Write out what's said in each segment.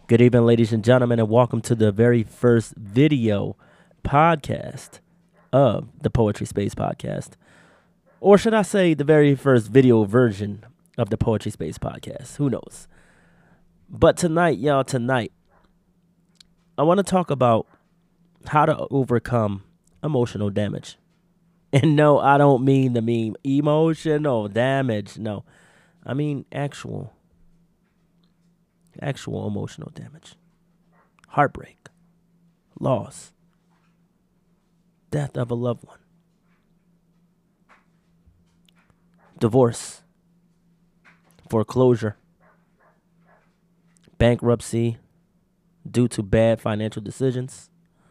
Good evening, ladies and gentlemen, and welcome to the very first video podcast of the Poetry Space podcast. Or should I say the very first video version of the Poetry Space podcast? Who knows? But tonight, I want to talk about how to overcome emotional damage. And no, I don't mean the meme emotional damage. No, I mean actual emotional damage. Heartbreak, loss, death of a loved one, divorce, foreclosure, bankruptcy due to bad financial decisions,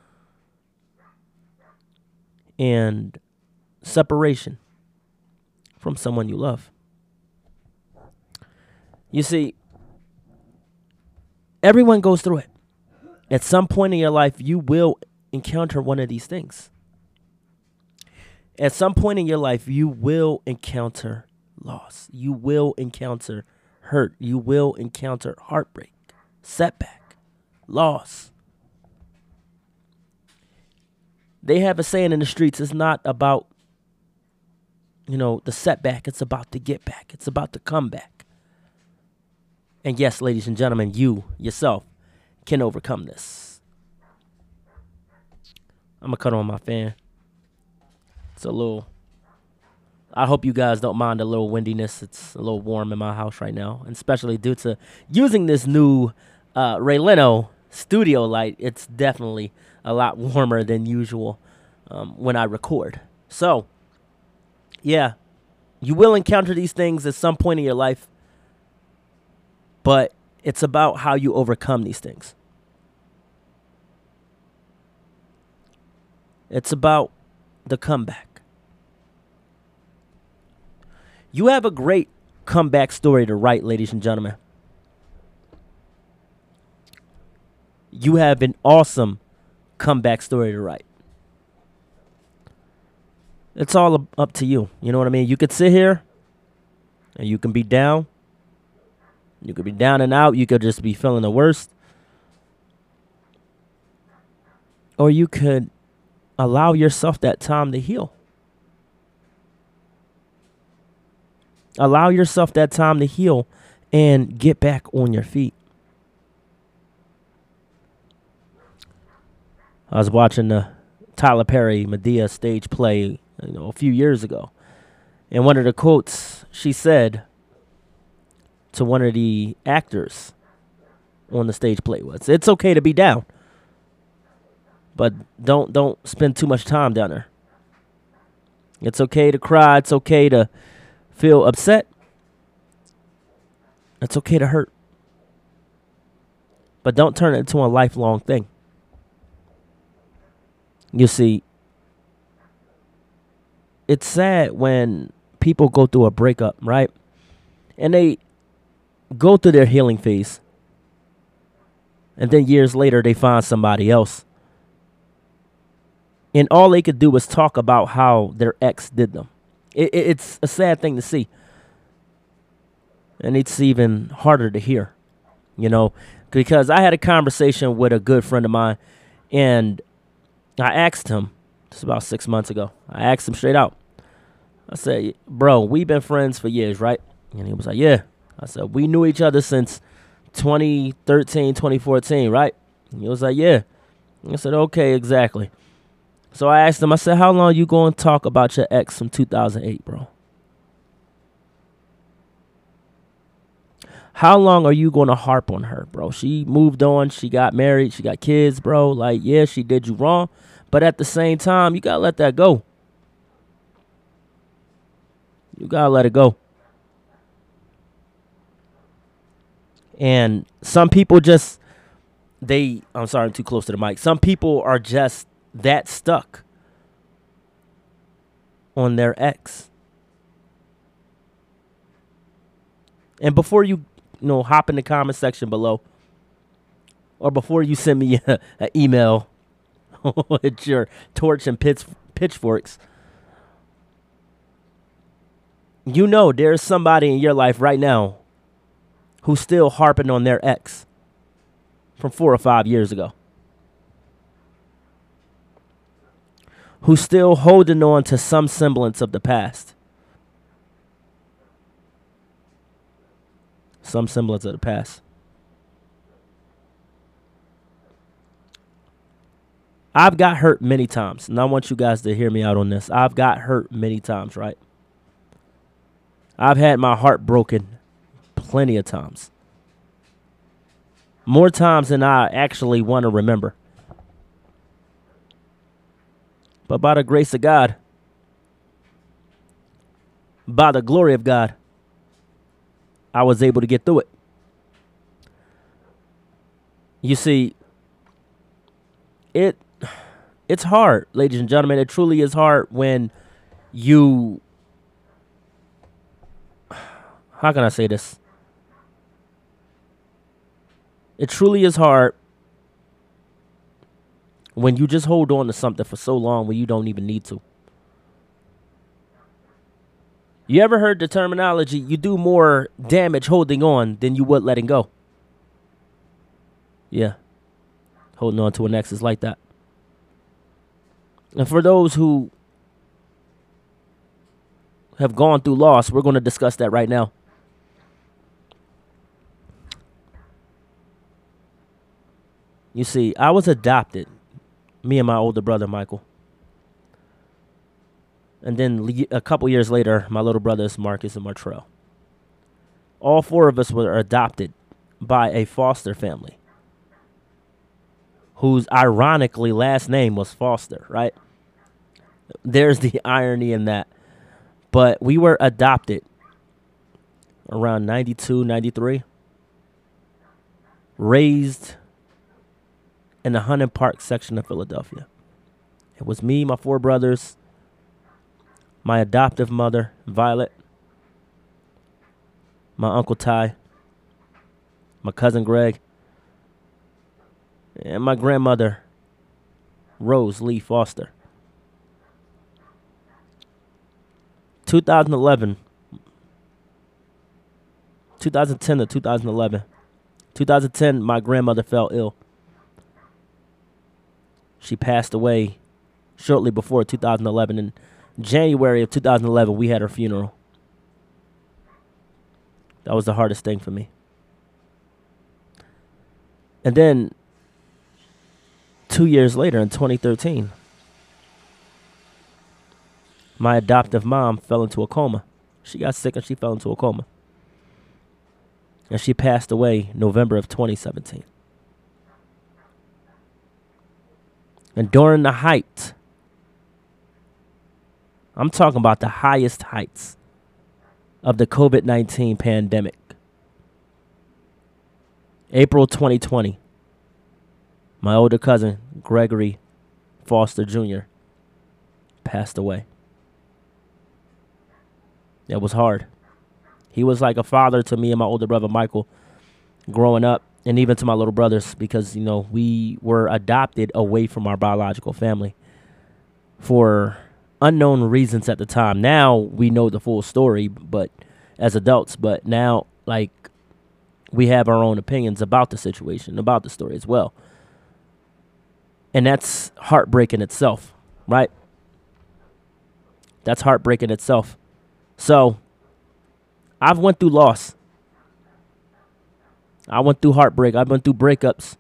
and separation from someone you love. You see, everyone goes through it. At some point in your life, you will encounter one of these things. At some point in your life, you will encounter loss. You will encounter hurt. You will encounter heartbreak, setback, loss. They have a saying in the streets, it's not about, the setback. It's about the get back. It's about the comeback. And yes, ladies and gentlemen, you yourself can overcome this. I'm going to cut on my fan. It's a little, I hope you guys don't mind a little windiness. It's a little warm in my house right now, and especially due to using this new Ray Leno studio light. It's definitely a lot warmer than usual when I record. So, yeah, you will encounter these things at some point in your life, but it's about how you overcome these things. It's about the comeback. You have a great comeback story to write, ladies and gentlemen. You have an awesome comeback story to write. It's all up to you. You know what I mean? You could sit here and you can be down. You could be down and out. You could just be feeling the worst. Or you could allow yourself that time to heal. Allow yourself that time to heal and get back on your feet. I was watching the Tyler Perry Medea stage play, a few years ago. And one of the quotes she said to one of the actors on the stage play was, "It's okay to be down, but don't spend too much time down there. It's okay to cry. It's okay to feel upset. It's okay to hurt. But don't turn it into a lifelong thing." You see, it's sad when people go through a breakup, right? And they go through their healing phase. And then years later, they find somebody else. And all they could do was talk about how their ex did them. It's a sad thing to see. And it's even harder to hear, because I had a conversation with a good friend of mine, and I asked him, just about 6 months ago, I asked him straight out. I said, "Bro, we've been friends for years, right?" And he was like, "Yeah." I said, "We knew each other since 2013, 2014, right?" And he was like, "Yeah." I said, "Okay, exactly." So I asked him, I said, "How long you going to talk about your ex from 2008, bro? How long are you going to harp on her, bro? She moved on. She got married. She got kids, bro. Like, yeah, she did you wrong. But at the same time, you got to let that go. You got to let it go." And some people just, I'm sorry, I'm too close to the mic. Some people are just that stuck on their ex. And before you, hop in the comment section below, or before you send me an email with your torch and pitchforks, there's somebody in your life right now who's still harping on their ex. from 4 or 5 years ago, who's still holding on to some semblance of the past. Some semblance of the past. I've got hurt many times, and I want you guys to hear me out on this. I've got hurt many times, right? I've had my heart broken plenty of times. More times than I actually want to remember. But by the grace of God, by the glory of God, I was able to get through it. You see, it's hard, ladies and gentlemen. It truly is hard when you, how can I say this? It truly is hard when you just hold on to something for so long when you don't even need to. You ever heard the terminology, you do more damage holding on than you would letting go? Yeah. Holding on to an ex is like that. And for those who have gone through loss, we're going to discuss that right now. You see, I was adopted, me and my older brother, Michael. And then a couple years later, my little brothers, Marcus and Martrell. All 4 of us were adopted by a foster family, whose ironically last name was Foster, right? There's the irony in that. But we were adopted around 92, 93. Raised in the Hunting Park section of Philadelphia. It was me, my 4 brothers, my adoptive mother, Violet, my Uncle Ty, my cousin Greg, and my grandmother, Rose Lee Foster. 2010 to 2011. 2010, my grandmother fell ill. She passed away shortly before 2011. In January of 2011, we had her funeral. That was the hardest thing for me. And then 2 years later, in 2013, my adoptive mom fell into a coma. She got sick and she fell into a coma. And she passed away November of 2017. And during the height, I'm talking about the highest heights of the COVID-19 pandemic, April 2020, my older cousin, Gregory Foster Jr., passed away. It was hard. He was like a father to me and my older brother, Michael, growing up, and even to my little brothers, because, you know, we were adopted away from our biological family for unknown reasons at the time. Now we know the full story, but as adults, but now, like, we have our own opinions about the situation, about the story as well. And that's heartbreaking itself, right? That's heartbreaking itself. So I've went through loss. I went through heartbreak. I went through breakups.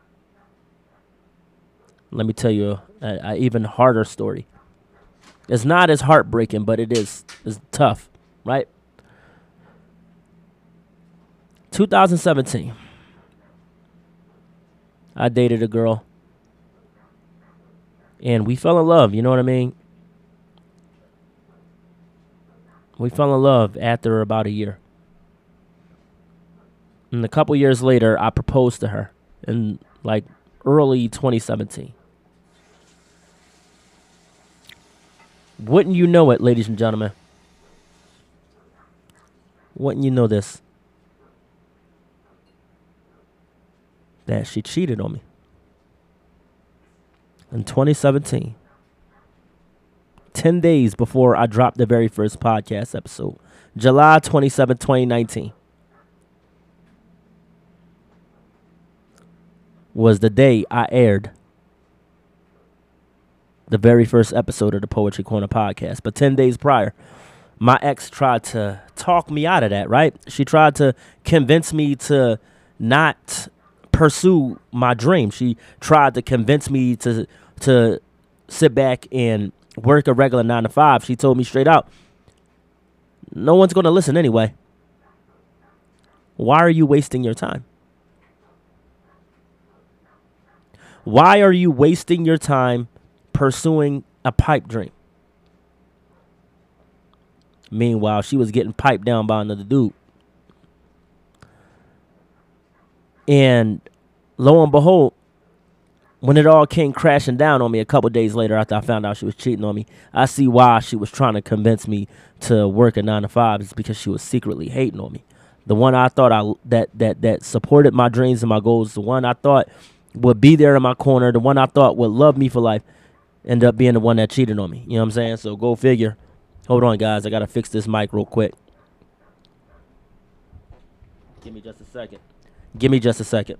Let me tell you an even harder story. It's not as heartbreaking, but it's tough, right? 2017, I dated a girl, and we fell in love, you know what I mean? We fell in love after about a year. And a couple years later, I proposed to her in, like, early 2017. Wouldn't you know it, ladies and gentlemen? Wouldn't you know this? That she cheated on me. In 2017. 10 days before I dropped the very first podcast episode. July 27, 2019. was the day I aired the very first episode of the Poetry Corner podcast. But 10 days prior, my ex tried to talk me out of that, right? She tried to convince me to not pursue my dream. She tried to convince me to sit back and work a regular 9 to 5. She told me straight out, no one's going to listen anyway. Why are you wasting your time? Why are you wasting your time pursuing a pipe dream? Meanwhile, she was getting piped down by another dude. And lo and behold, when it all came crashing down on me a couple days later after I found out she was cheating on me, I see why she was trying to convince me to work a 9 to 5. It's because she was secretly hating on me. The one I thought that supported my dreams and my goals, the one I thought would be there in my corner, the one I thought would love me for life, ended up being the one that cheated on me. You know what I'm saying? So go figure. Hold on, guys. I got to fix this mic real quick. Give me just a second. Give me just a second.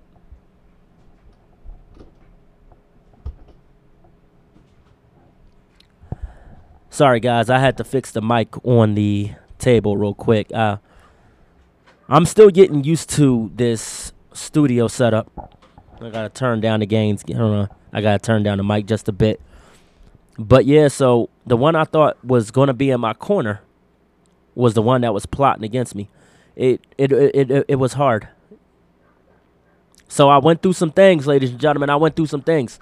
Sorry, guys. I had to fix the mic on the table real quick. I'm still getting used to this studio setup. I got to turn down the gains. I don't know. I got to turn down the mic just a bit. But, yeah, so the one I thought was going to be in my corner was the one that was plotting against me. It was hard. So I went through some things, ladies and gentlemen. I went through some things.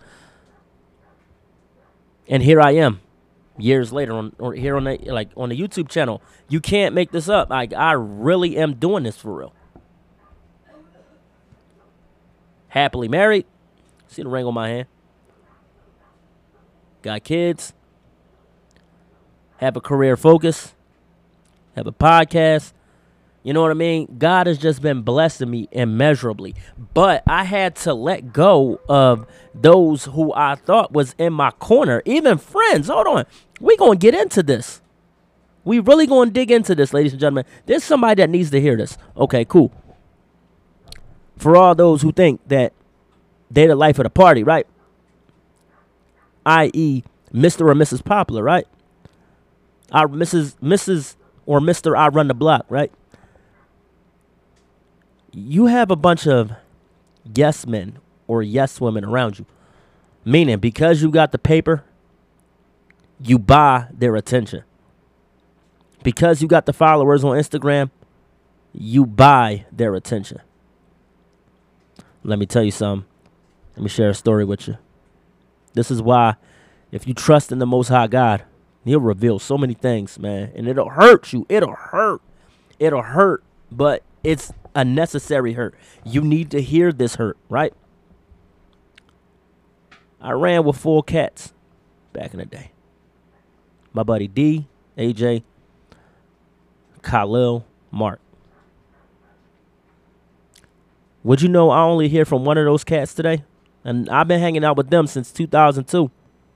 And here I am, years later, on the YouTube channel. You can't make this up. I really am doing this for real. Happily married. See the ring on my hand. Got kids. Have a career focus. Have a podcast. You know what I mean? God has just been blessing me immeasurably. But I had to let go of those who I thought was in my corner. Even friends. Hold on. We're going to get into this. We really going to dig into this, ladies and gentlemen. There's somebody that needs to hear this. Okay, cool. For all those who think that they're the life of the party, right? I.e., Mr. or Mrs. Popular, right? Mrs. or Mr. I run the block, right? You have a bunch of yes men or yes women around you. Meaning, because you got the paper, you buy their attention. Because you got the followers on Instagram, you buy their attention. Let me tell you something. Let me share a story with you. This is why, if you trust in the Most High God, He'll reveal so many things, man. And it'll hurt you. It'll hurt. It'll hurt. But it's a necessary hurt. You need to hear this hurt, right? I ran with 4 cats back in the day. My buddy D, AJ, Khalil, Mark. Would you know I only hear from one of those cats today? And I've been hanging out with them since 2002.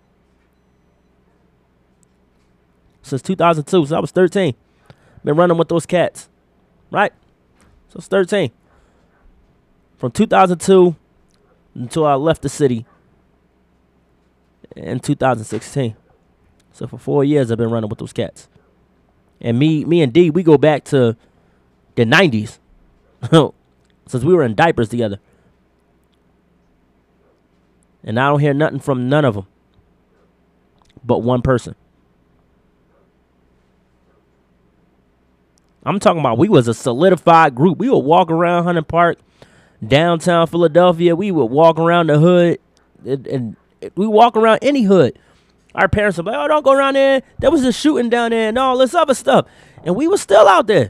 Since 2002, so I was 13. Been running with those cats, right? So I was 13. From 2002 until I left the city in 2016. So for 4 years, I've been running with those cats. And me and D, we go back to the 90s. Since we were in diapers together. And I don't hear nothing from none of them. But one person. I'm talking about we was a solidified group. We would walk around Hunting Park, downtown Philadelphia. We would walk around the hood. And we walk around any hood. Our parents would be like, oh, don't go around there. There was a shooting down there and all this other stuff. And we were still out there.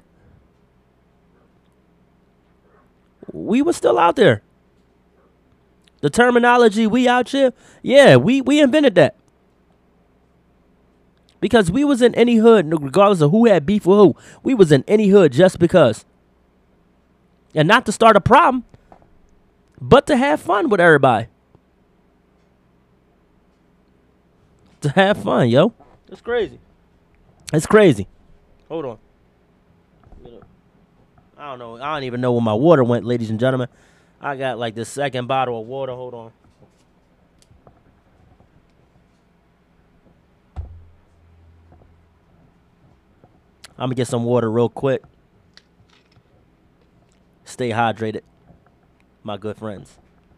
We were still out there. The terminology, we out here, yeah, we invented that. Because we was in any hood, regardless of who had beef with who. We was in any hood just because. And not to start a problem, but to have fun with everybody. To have fun, yo. It's crazy. It's crazy. Hold on. I don't know. I don't even know where my water went, ladies and gentlemen. I got like the second bottle of water. Hold on. I'm gonna get some water real quick. Stay hydrated, my good friends.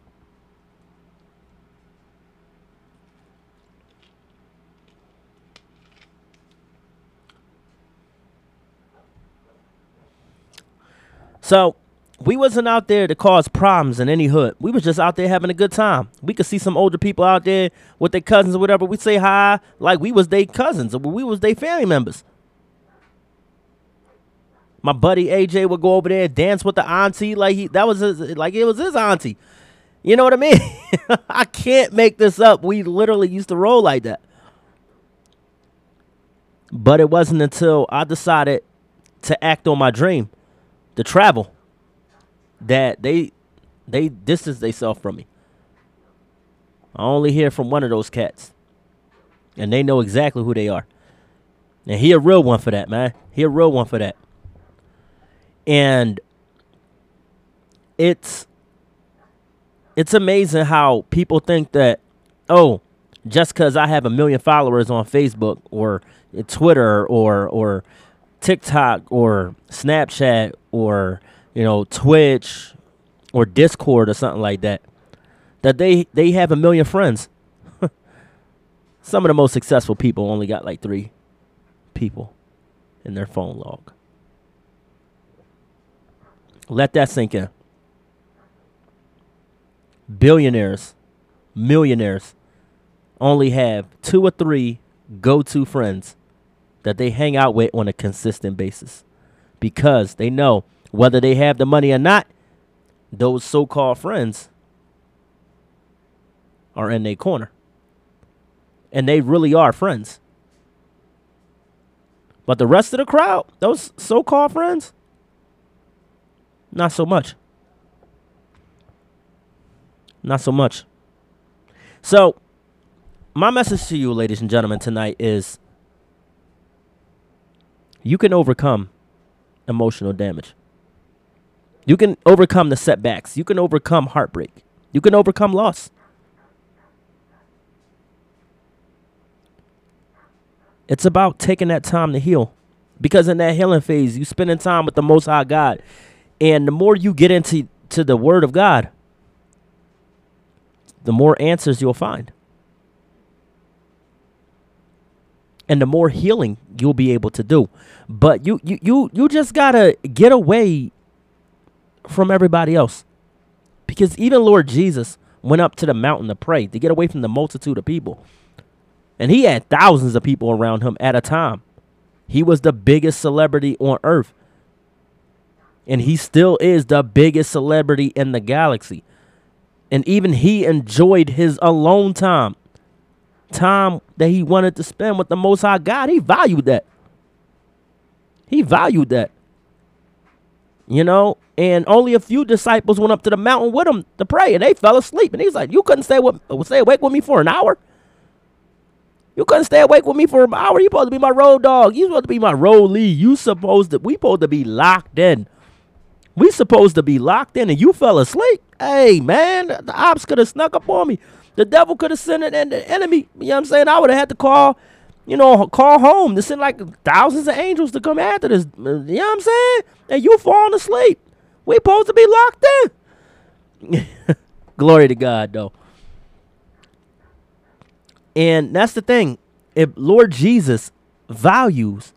So we wasn't out there to cause problems in any hood. We was just out there having a good time. We could see some older people out there with their cousins or whatever. We say hi like we was their cousins or we was their family members. My buddy AJ would go over there and dance with the auntie like that was like it was his auntie. You know what I mean? I can't make this up. We literally used to roll like that. But it wasn't until I decided to act on my dream, to travel, that they distanced themselves from me. I only hear from one of those cats, and they know exactly who they are. And he a real one for that, man. He a real one for that. And it's amazing how people think that, oh, just because I have 1 million followers on Facebook or Twitter or TikTok or Snapchat or Twitch or Discord or something like that, that they have 1 million friends. Some of the most successful people only got like 3 people in their phone log. Let that sink in. Billionaires, millionaires only have 2 or 3 go-to friends that they hang out with on a consistent basis, because they know whether they have the money or not, those so-called friends are in their corner. And they really are friends. But the rest of the crowd, those so-called friends, not so much. Not so much. So, my message to you, ladies and gentlemen, tonight is you can overcome emotional damage. You can overcome the setbacks. You can overcome heartbreak. You can overcome loss. It's about taking that time to heal. Because in that healing phase, you spending time with the Most High God. And the more you get into the Word of God, the more answers you'll find. And the more healing you'll be able to do. But you just gotta get away from everybody else. Because even Lord Jesus went up to the mountain to pray, to get away from the multitude of people. And he had thousands of people around him at a time. He was the biggest celebrity on earth. And he still is the biggest celebrity in the galaxy. And even he enjoyed his alone time. Time that he wanted to spend with the Most High God. He valued that. He valued that. And only a few disciples went up to the mountain with him to pray. And they fell asleep. And he's like, you couldn't stay awake with me for an hour? You couldn't stay awake with me for an hour? You supposed to be my road dog. You supposed to be my road lead. We supposed to be locked in. We supposed to be locked in and you fell asleep. Hey, man, the ops could have snuck up on me. The devil could have sent an enemy. You know what I'm saying? I would have had to call home to send like thousands of angels to come after this. You know what I'm saying? And you falling asleep. We supposed to be locked in. Glory to God, though. And that's the thing. If Lord Jesus values,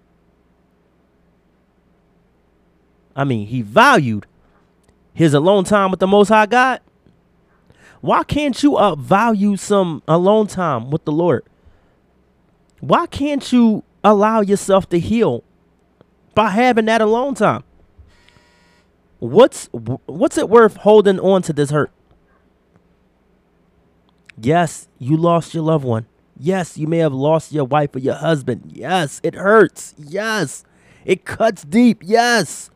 he valued his alone time with the Most High God, why can't you value some alone time with the Lord? Why can't you allow yourself to heal by having that alone time? What's it worth holding on to this hurt? Yes, you lost your loved one. Yes, you may have lost your wife or your husband. Yes, it hurts. Yes, it cuts deep. Yes.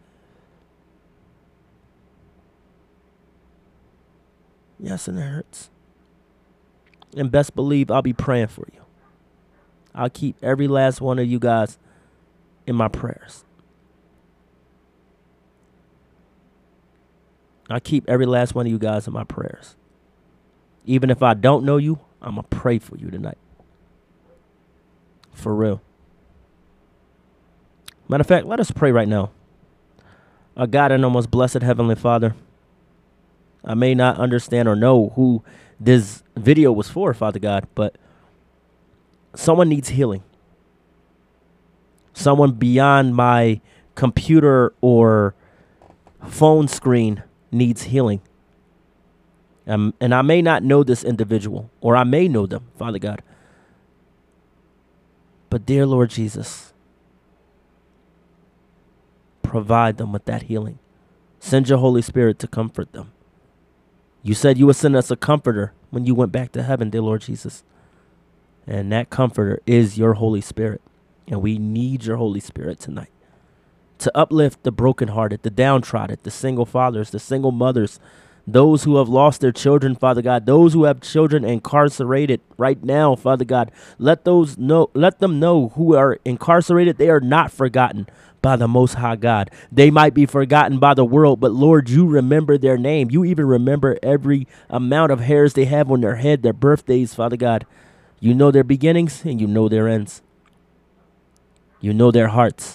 Yes, and it hurts. And best believe I'll be praying for you. I'll keep every last one of you guys in my prayers. I keep every last one of you guys in my prayers. Even if I don't know you, I'm going to pray for you tonight. For real. Matter of fact, let us pray right now. Our God and almost blessed Heavenly Father, I may not understand or know who this video was for, Father God, but someone needs healing. Someone beyond my computer or phone screen needs healing. And I may not know this individual, or I may know them, Father God. But dear Lord Jesus, provide them with that healing. Send your Holy Spirit to comfort them. You said you would send us a comforter when you went back to heaven, dear Lord Jesus. And that comforter is your Holy Spirit. And we need your Holy Spirit tonight to uplift the brokenhearted, the downtrodden, the single fathers, the single mothers, those who have lost their children, Father God, those who have children incarcerated right now, Father God. Let them know who are incarcerated, they are not forgotten by the Most High God. They might be forgotten by the world, but Lord, you remember their name. You even remember every amount of hairs they have on their head, their birthdays, Father God. You know their beginnings and you know their ends. You know their hearts.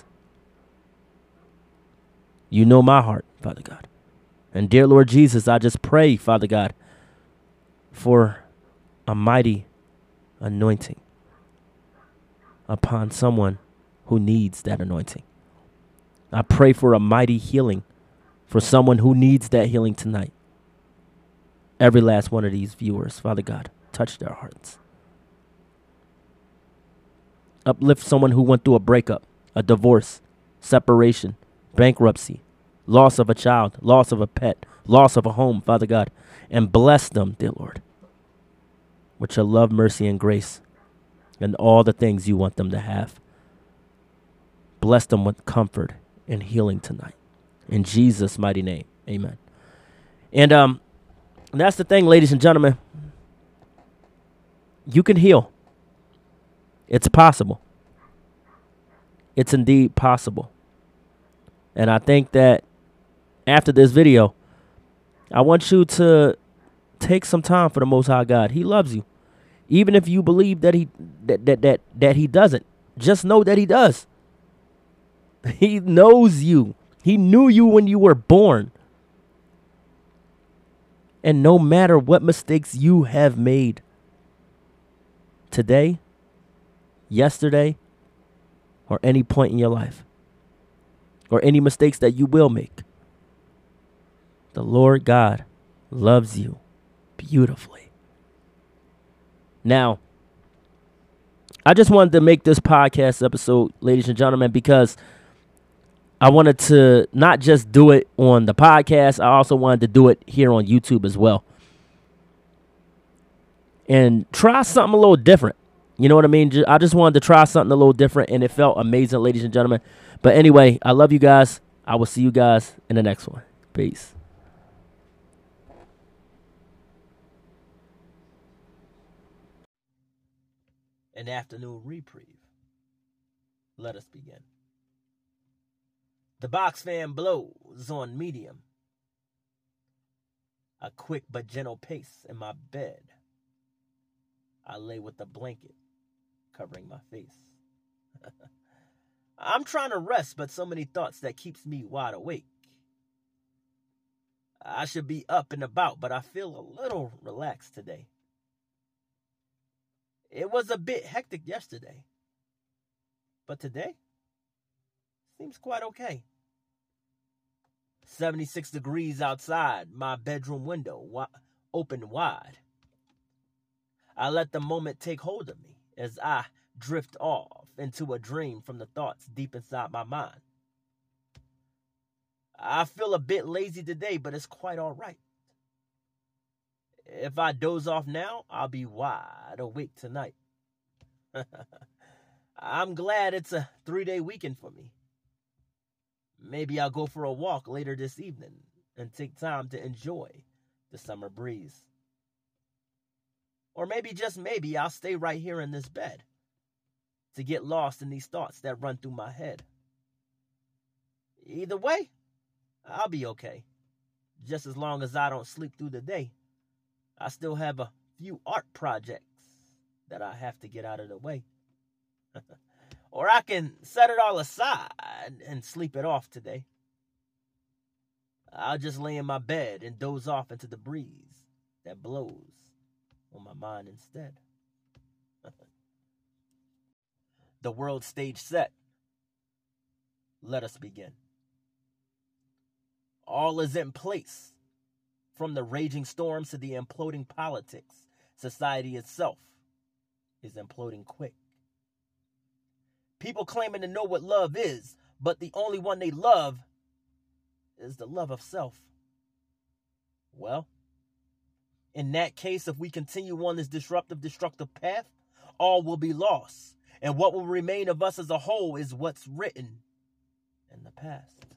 You know my heart, Father God. And dear Lord Jesus, I just pray, Father God, for a mighty anointing upon someone who needs that anointing. I pray for a mighty healing for someone who needs that healing tonight. Every last one of these viewers, Father God, touch their hearts. Uplift someone who went through a breakup, a divorce, separation, bankruptcy, loss of a child, loss of a pet, loss of a home, Father God, and bless them, dear Lord, with your love, mercy, and grace, and all the things you want them to have. Bless them with comfort and healing tonight. In Jesus' mighty name, amen. And that's the thing, ladies and gentlemen. You can heal. It's possible. It's indeed possible. And I think that after this video, I want you to take some time for the Most High God. He loves you. Even if you believe that he doesn't, just know that he does. He knows you. He knew you when you were born. And no matter what mistakes you have made today, yesterday, or any point in your life, or any mistakes that you will make, the Lord God loves you beautifully. Now, I just wanted to make this podcast episode, ladies and gentlemen, because I wanted to not just do it on the podcast, I also wanted to do it here on YouTube as well. And try something a little different. You know what I mean? I just wanted to try something a little different, and it felt amazing, ladies and gentlemen. But anyway, I love you guys. I will see you guys in the next one. Peace. An afternoon reprieve. Let us begin. The box fan blows on medium. A quick but gentle pace in my bed. I lay with a blanket covering my face. I'm trying to rest, but so many thoughts that keeps me wide awake. I should be up and about, but I feel a little relaxed today. It was a bit hectic yesterday, but today seems quite okay. 76 degrees outside, my bedroom window open wide. I let the moment take hold of me as I drift off into a dream from the thoughts deep inside my mind. I feel a bit lazy today, but it's quite all right. If I doze off now, I'll be wide awake tonight. I'm glad it's a 3-day weekend for me. Maybe I'll go for a walk later this evening and take time to enjoy the summer breeze. Or maybe, just maybe, I'll stay right here in this bed to get lost in these thoughts that run through my head. Either way, I'll be okay. just as long as I don't sleep through the day, I still have a few art projects that I have to get out of the way. Or I can set it all aside and sleep it off today. I'll just lay in my bed and doze off into the breeze that blows on my mind instead. The world stage set. Let us begin. All is in place. From the raging storms to the imploding politics, society itself is imploding quick. People claiming to know what love is, but the only one they love is the love of self. Well, in that case, if we continue on this disruptive, destructive path, all will be lost. And what will remain of us as a whole is what's written in the past.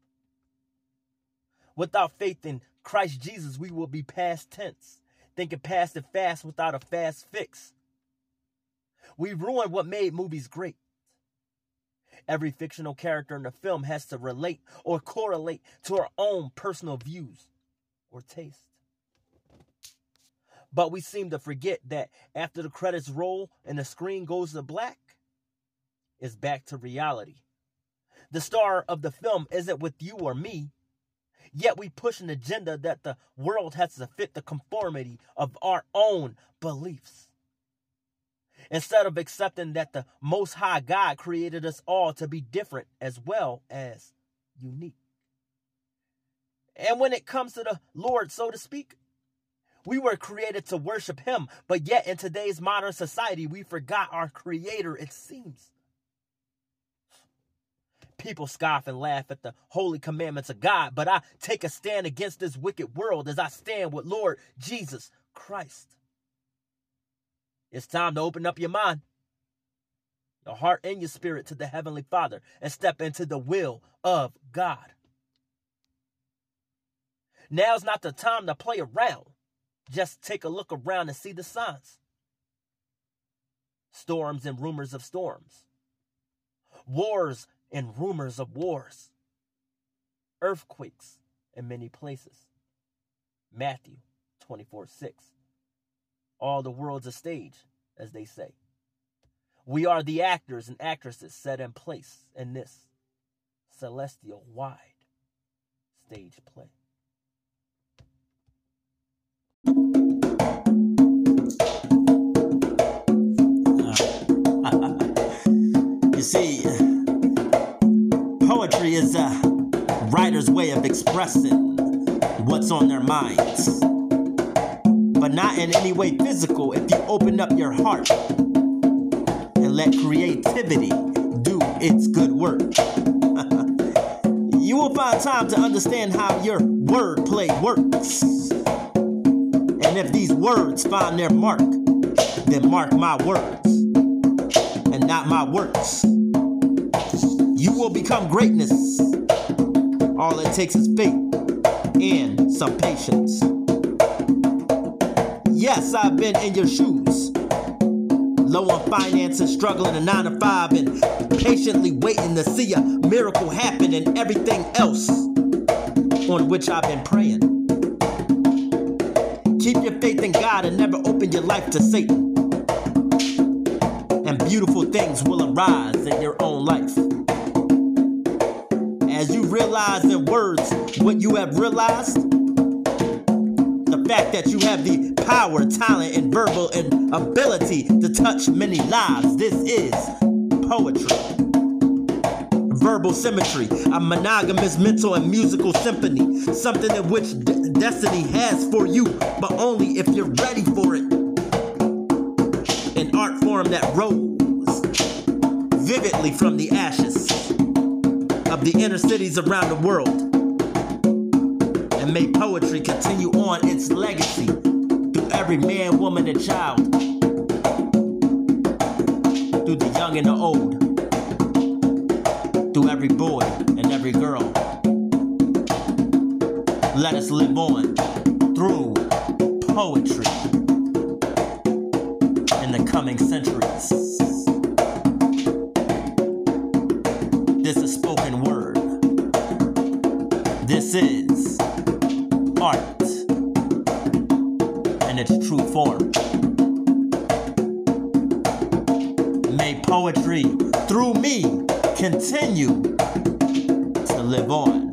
Without faith in Christ Jesus, we will be past tense, thinking past it fast without a fast fix. We ruined what made movies great. Every fictional character in the film has to relate or correlate to our own personal views or taste. But we seem to forget that after the credits roll and the screen goes to black, it's back to reality. The star of the film isn't with you or me, yet we push an agenda that the world has to fit the conformity of our own beliefs. Instead of accepting that the Most High God created us all to be different as well as unique. And when it comes to the Lord, so to speak, we were created to worship him, but yet in today's modern society, we forgot our creator, it seems. People scoff and laugh at the holy commandments of God, but I take a stand against this wicked world as I stand with Lord Jesus Christ. It's time to open up your mind, your heart and your spirit to the Heavenly Father and step into the will of God. Now's not the time to play around. Just take a look around and see the signs. Storms and rumors of storms. Wars and rumors of wars. Earthquakes in many places. Matthew 24:6. All the world's a stage, as they say. We are the actors and actresses set in place in this celestial wide stage play. You see, poetry is a writer's way of expressing what's on their minds. But not in any way physical if you open up your heart and let creativity do its good work. You will find time to understand how your wordplay works. And if these words find their mark, then mark my words and not my works. You will become greatness. All it takes is faith and some patience. Yes, I've been in your shoes. Low on finances, struggling a 9 to 5, and patiently waiting to see a miracle happen and everything else on which I've been praying. Keep your faith in God and never open your life to Satan. And beautiful things will arise in your own life. As you realize in words what you have realized, the fact that you have the power, talent, and verbal and ability to touch many lives. This is poetry. Verbal symmetry, a monogamous mental and musical symphony, something in which destiny has for you, but only if you're ready for it. An art form that rose vividly from the ashes of the inner cities around the world, and may poetry continue on its legacy through every man, woman, and child, through the young and the old, through every boy and every girl. Let us live on through poetry in the coming centuries. This is spoken word. This is art in its true form. May poetry, through me, continue to live on.